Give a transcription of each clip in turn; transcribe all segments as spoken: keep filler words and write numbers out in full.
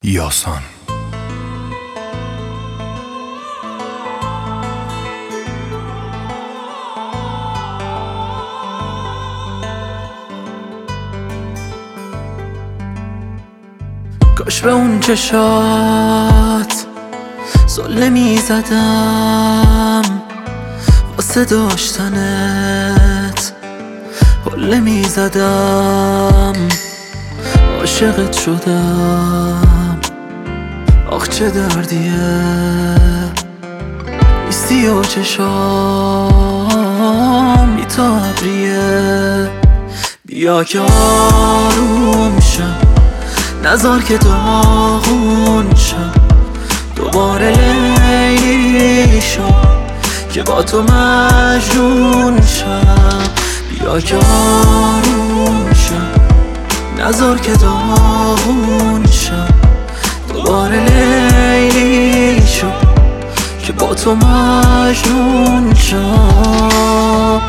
یاسان. کاش به اون چشات زله می زدم، واسه داشتنت حله می زدم. عاشقت شدم، آخ چه دردیه نیستی و چشام بی تا ابریه. بیا که آروم شم، نذار که داغون شم، دوباره لیلی شم که با تو مجنون شم. بیا که آروم شم، نذار که داغون شم، دوباره لیلی شم که با تو مجنون شم.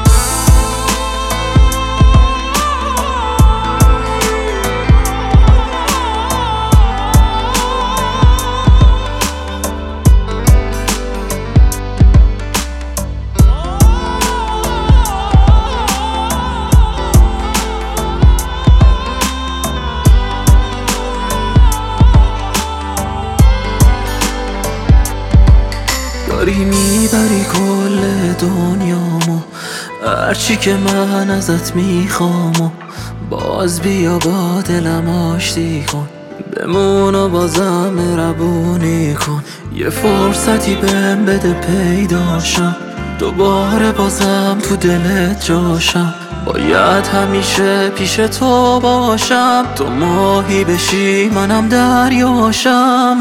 داری میبری کل دنیامو، هرچی که من ازت میخوام و باز بیا با دلم آشتی کن، بمون و بازم مهربونی کن. یه فرصتی بهم بده پیداشم، دوباره بازم تو دلت جاشم. باید همیشه پیش تو باشم، تو ماهی بشی منم دریاشم.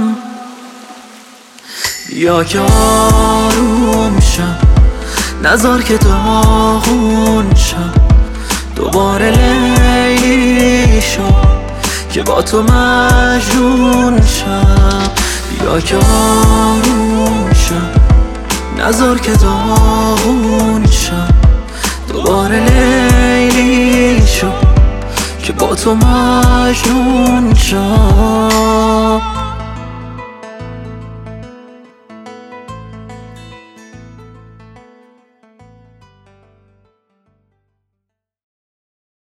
بیا که آروم شم، نذار که داغون شم، دوباره لیلی شم که با تو مجنون شم. بیا که آروم شم، نذار که داغون شم، دوباره لیلی شم که با تو مجنون شم.